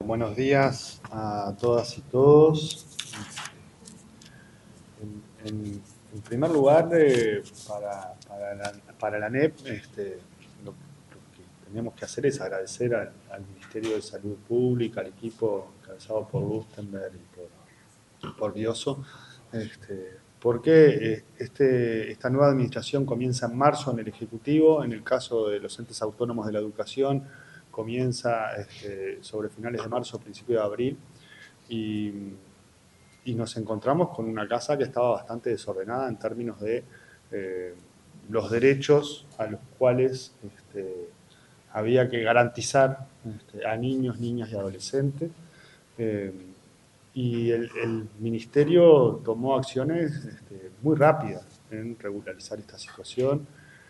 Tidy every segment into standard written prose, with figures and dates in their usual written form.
Buenos días a todas y todos. En primer lugar, para la ANEP, lo que tenemos que hacer es agradecer al Ministerio de Salud Pública, al equipo encabezado por Lustenberg y por Bioso, porque esta nueva administración comienza en marzo en el Ejecutivo. En el caso de los entes autónomos de la educación, comienza sobre finales de marzo, principios de abril, y nos encontramos con una casa que estaba bastante desordenada en términos de los derechos a los cuales había que garantizar a niños, niñas y adolescentes. Y el Ministerio tomó acciones muy rápidas en regularizar esta situación.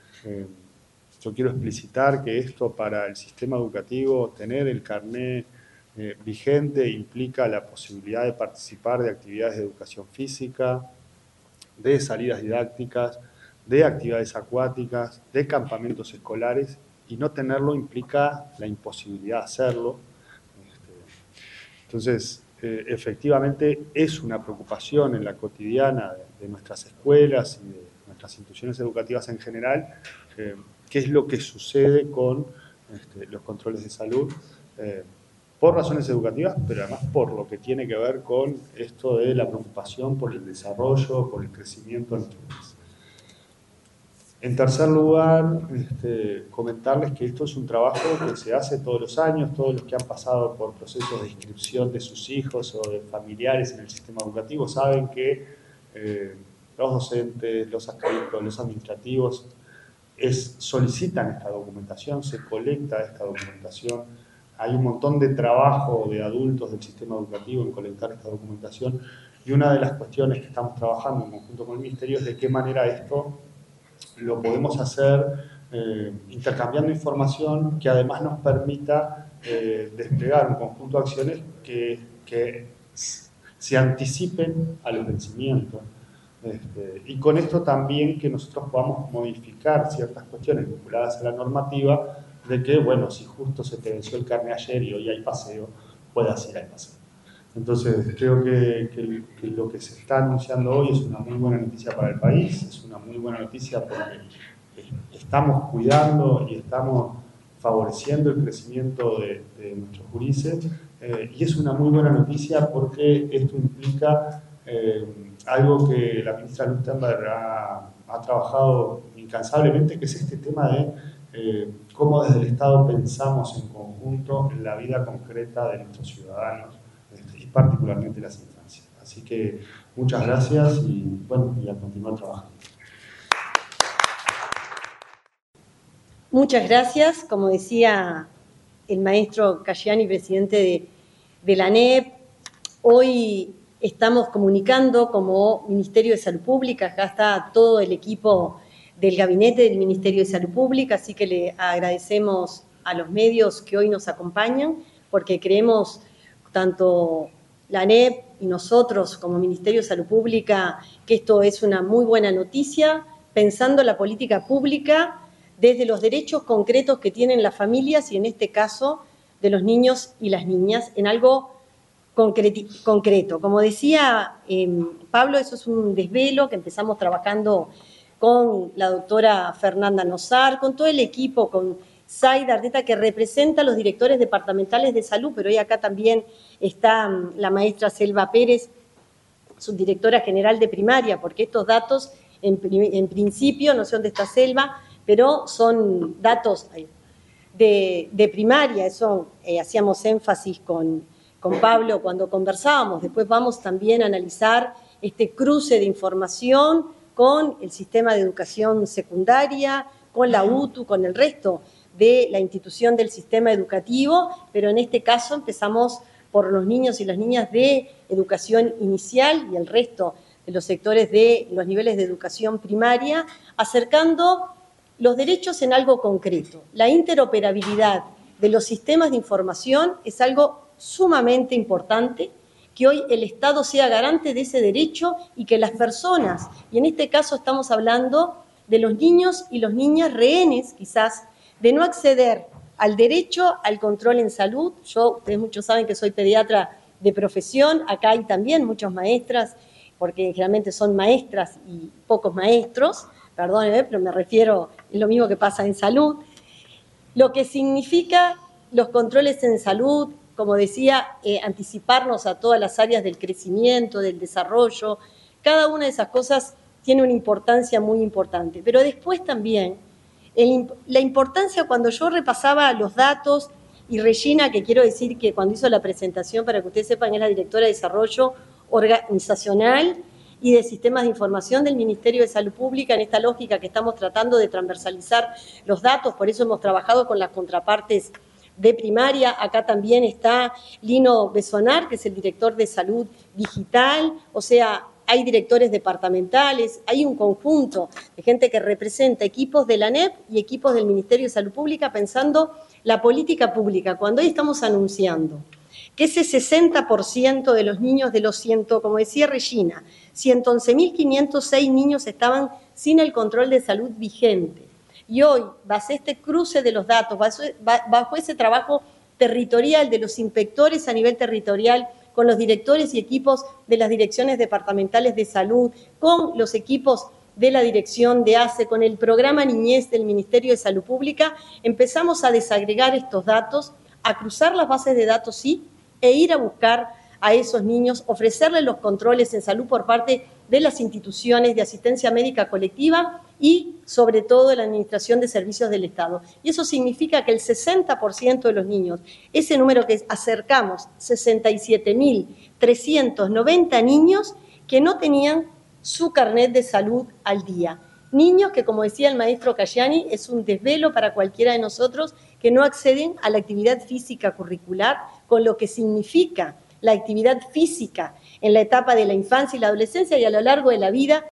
Yo quiero explicitar que esto para el sistema educativo, tener el carné vigente implica la posibilidad de participar de actividades de educación física, de salidas didácticas, de actividades acuáticas, de campamentos escolares, y no tenerlo implica la imposibilidad de hacerlo. Entonces, efectivamente es una preocupación en la cotidiana de nuestras escuelas y de nuestras instituciones educativas en general, qué es lo que sucede con los controles de salud, por razones educativas, pero además por lo que tiene que ver con esto de la preocupación por el desarrollo, por el crecimiento de nuestro país. En tercer lugar, comentarles que esto es un trabajo que se hace todos los años. Todos los que han pasado por procesos de inscripción de sus hijos o de familiares en el sistema educativo saben que los docentes, los adscritos, los administrativos solicitan esta documentación, se colecta esta documentación. Hay un montón de trabajo de adultos del sistema educativo en colectar esta documentación, y una de las cuestiones que estamos trabajando en conjunto con el Ministerio es de qué manera esto lo podemos hacer intercambiando información que además nos permita desplegar un conjunto de acciones que se anticipen a los vencimientos. Y con esto también que nosotros podamos modificar ciertas cuestiones vinculadas a la normativa, de que, bueno, si justo se te venció el carné ayer y hoy hay paseo, puedas ir al paseo. Entonces, creo que lo que se está anunciando hoy es una muy buena noticia para el país, es una muy buena noticia porque estamos cuidando y estamos favoreciendo el crecimiento de nuestros gurises, y es una muy buena noticia porque esto implica algo que la ministra Lustenberg ha trabajado incansablemente, que es este tema de cómo desde el Estado pensamos en conjunto en la vida concreta de nuestros ciudadanos, y particularmente las infancias. Así que muchas gracias y bueno, y a continuar trabajando. Muchas gracias. Como decía el maestro Casciani, presidente de la ANEP, hoy estamos comunicando como Ministerio de Salud Pública. Acá está todo el equipo del gabinete del Ministerio de Salud Pública, así que le agradecemos a los medios que hoy nos acompañan, porque creemos, tanto la ANEP y nosotros como Ministerio de Salud Pública, que esto es una muy buena noticia, pensando la política pública desde los derechos concretos que tienen las familias y en este caso de los niños y las niñas en algo concreto. Como decía Pablo, eso es un desvelo que empezamos trabajando con la doctora Fernanda Nosar, con todo el equipo, con Zaida Ardeta, que representa a los directores departamentales de salud, pero hoy acá también está la maestra Selva Pérez, subdirectora general de primaria, porque estos datos en principio, no sé dónde está Selva, pero son datos de primaria. Eso hacíamos énfasis con Pablo cuando conversábamos. Después vamos también a analizar este cruce de información con el sistema de educación secundaria, con la UTU, con el resto de la institución del sistema educativo, pero en este caso empezamos por los niños y las niñas de educación inicial y el resto de los sectores de los niveles de educación primaria, acercando los derechos en algo concreto. La interoperabilidad de los sistemas de información es algo sumamente importante, que hoy el Estado sea garante de ese derecho y que las personas, y en este caso estamos hablando de los niños y las niñas rehenes quizás, de no acceder al derecho al control en salud. Ustedes muchos saben que soy pediatra de profesión, acá hay también muchas maestras, porque generalmente son maestras y pocos maestros, perdónenme, pero me refiero, es lo mismo que pasa en salud. Lo que significa los controles en salud, como decía, anticiparnos a todas las áreas del crecimiento, del desarrollo, cada una de esas cosas tiene una importancia muy importante. Pero después también, la importancia cuando yo repasaba los datos, y Regina, que quiero decir que cuando hizo la presentación, para que ustedes sepan, es la directora de Desarrollo Organizacional y de Sistemas de Información del Ministerio de Salud Pública, en esta lógica que estamos tratando de transversalizar los datos, por eso hemos trabajado con las contrapartes de primaria. Acá también está Lino Besonar, que es el director de Salud Digital, o sea, hay directores departamentales, hay un conjunto de gente que representa equipos de la ANEP y equipos del Ministerio de Salud Pública pensando la política pública. Cuando hoy estamos anunciando que ese 60% de los niños de los como decía Regina, 111.506 niños estaban sin el control de salud vigente. Y hoy, bajo este cruce de los datos, bajo ese trabajo territorial de los inspectores a nivel territorial, con los directores y equipos de las direcciones departamentales de salud, con los equipos de la dirección de ACE, con el programa Niñez del Ministerio de Salud Pública, empezamos a desagregar estos datos, a cruzar las bases de datos, sí, e ir a buscar a esos niños, ofrecerles los controles en salud por parte de las instituciones de asistencia médica colectiva y, sobre todo, de la Administración de Servicios del Estado. Y eso significa que el 60% de los niños, ese número que acercamos, 67.390 niños que no tenían su carnet de salud al día. Niños que, como decía el maestro Casciani, es un desvelo para cualquiera de nosotros que no acceden a la actividad física curricular, con lo que significa la actividad física en la etapa de la infancia y la adolescencia y a lo largo de la vida